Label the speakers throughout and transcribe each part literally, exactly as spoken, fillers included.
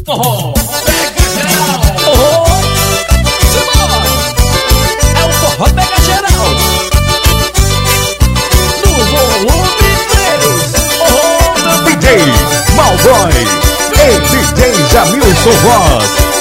Speaker 1: Oh, pega geral. Oh, simbora. É o forró pega geral. No volume três. Oh,
Speaker 2: D J Malboy e D J Jamilson Voz.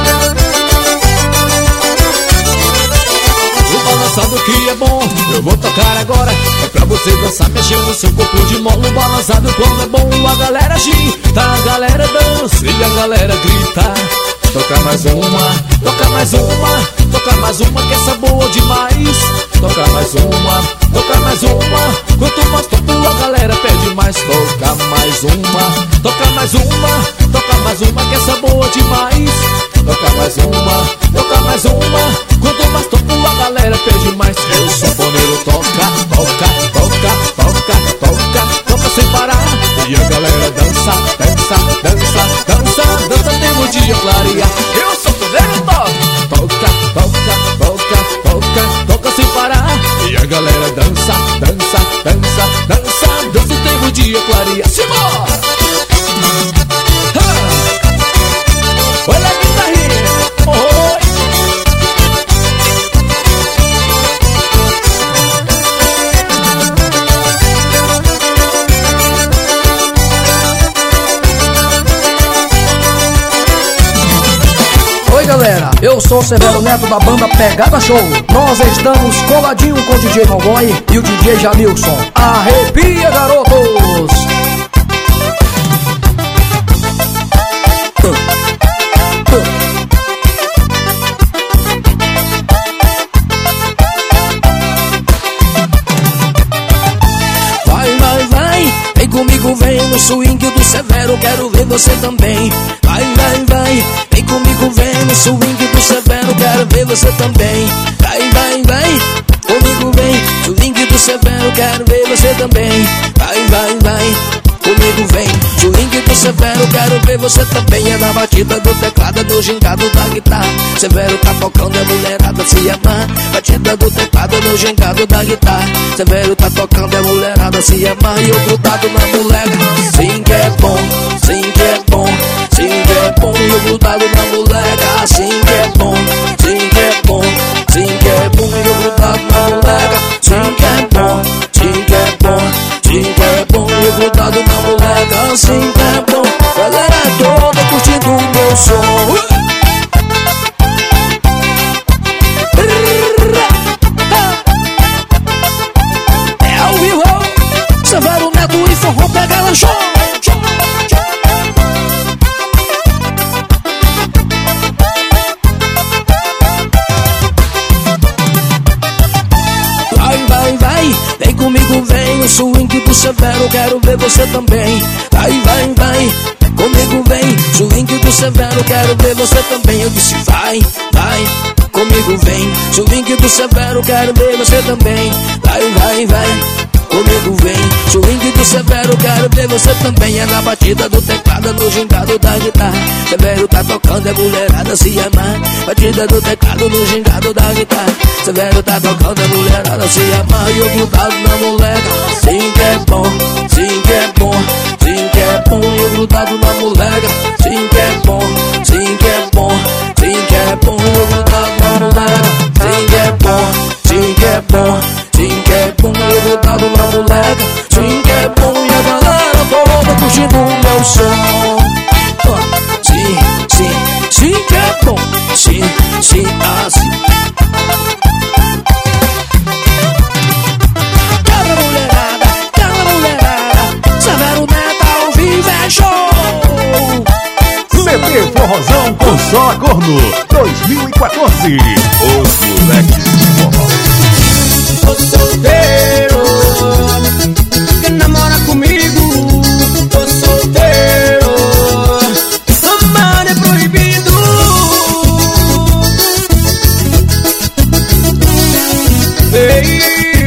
Speaker 1: Balançado que é bom, eu vou tocar agora. É pra você dançar, mexendo no seu corpo de molo. Balançado quando é bom, a galera agita, a galera dança e a galera grita. Toca mais uma, toca mais uma, toca mais uma que essa boa demais. Toca mais uma, toca mais uma. Quanto mais toco a galera pede mais. Toca mais uma, toca mais uma, toca mais uma que essa boa demais. Toca mais uma, toca mais uma. Quanto mais toco a galera pede mais. Eu sou sanfoneiro, toca, toca, toca, toca, toca, toca sem parar. E a galera dança, dança, dança, dança, dança até o dia clarear. Eu sou sanfoneiro, toca, toca, toca, toca, toca, toca sem parar. E a galera dança, dança, dança, dança, dança até o dia clarear. Simbora! Olha a guitarrinha, oi!
Speaker 3: Oi galera, eu sou o Severo Neto da banda Pegada Show. Nós estamos coladinho com o D J Malboy e o D J Jamilson. Arrepia, garotos!
Speaker 4: Vai, vai, vai, vem comigo, vem no swing do Severo, quero ver você também. Vai, vai, vai, vem comigo, vem no swing do Severo, quero ver você também. Vai, vai, vai, comigo vem, swing do Severo, quero ver você também. Vai, vai, vai, comigo vem, swing do Severo, quero ver você também. É na batida do teclado, no gingado da guitarra. Severo tá tocando, a mulherada se amar. Batida do teclado, no gingado da guitarra. Severo tá tocando, a mulherada se amar. E eu grudado na moleca, sim que é bom, sim que é bom, sim que é bom. E eu grudado na moleca, sim que é bom, sim que é bom, sim que é bom. E eu grudado na moleca, sim que é bom, sim que é bom, sim que é bom. E eu grudado na moleca, sim que é bom. Galera toda curtindo o meu som. É ao vivo, Severo Neto e forró Pegada Show. Vai, vai, vai, vem comigo, vem no swing do Severo, quero ver você também. Vai, vai, vai, comigo vem, swing do Severo, quero ver você também. Eu disse vai, vai, comigo vem, swing do Severo, quero ver você também. Vai, vai, vai, comigo vem, swing do Severo, quero ver você também. É na batida do teclado, no gingado da guitarra. Severo tá tocando, é mulherada se amar. Batida do teclado, no gingado da guitarra. Severo tá tocando, é mulherada se amar. E eu grudado na moleca, sim que é bom, sim que é bom, sim que é bom. E eu grudado na moleca, sim que é bom, sim que é bom, sim que é bom. E eu grudado na moleca, sim que é bom, sim que é bom, sim que é bom. E eu grudado na moleca, sim que é bom. E a galera toda curtindo o meu som. Oh, sim, sim, sim que é bom, sim, sim, assim. Cabra mulherada, cabra mulherada, Severo Neto ao vivo é show.
Speaker 2: C T Forrozão com só a corno dois mil e quatorze. Os moleques de forró.
Speaker 5: Tô solteiro, quem namora comigo? Tô solteiro, amar é proibido. Ei,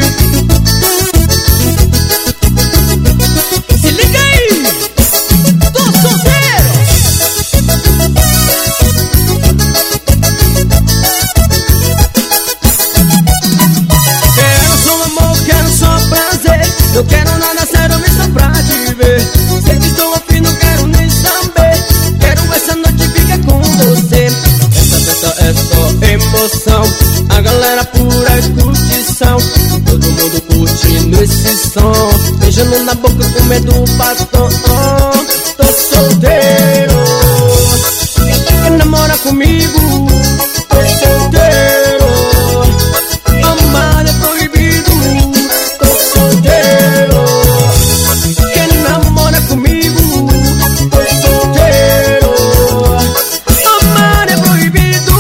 Speaker 5: se liga aí, tô solteiro. Quero só amor, quero só
Speaker 4: beijando na boca com medo do batom. Tô solteiro, quer namora comigo? Tô solteiro, amar é proibido. Tô solteiro, quer namora comigo? Tô solteiro, amar é proibido.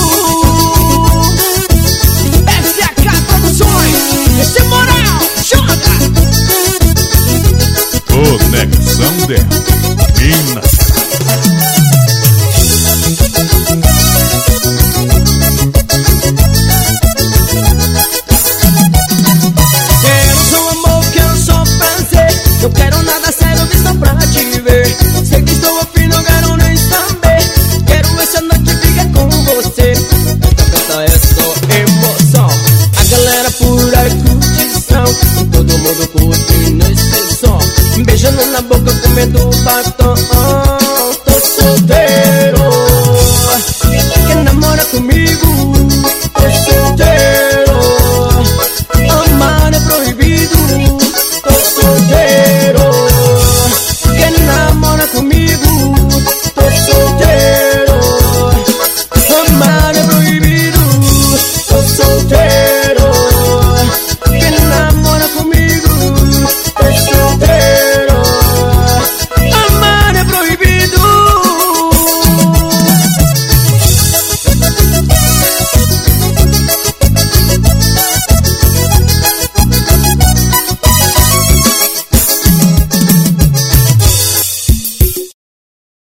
Speaker 4: S A K Produções, esse é moral, joga!
Speaker 2: Conexão dela, Minas.
Speaker 4: Quero só amor, quero só prazer. Não quero nada sério, vi só pra te ver. Sei que estou afim, não quero nem saber. Quero essa noite ficar com você. Essa festa é só emoção. A galera pura curtição, todo mundo curte nesse som. Beijando na boca, comendo batom.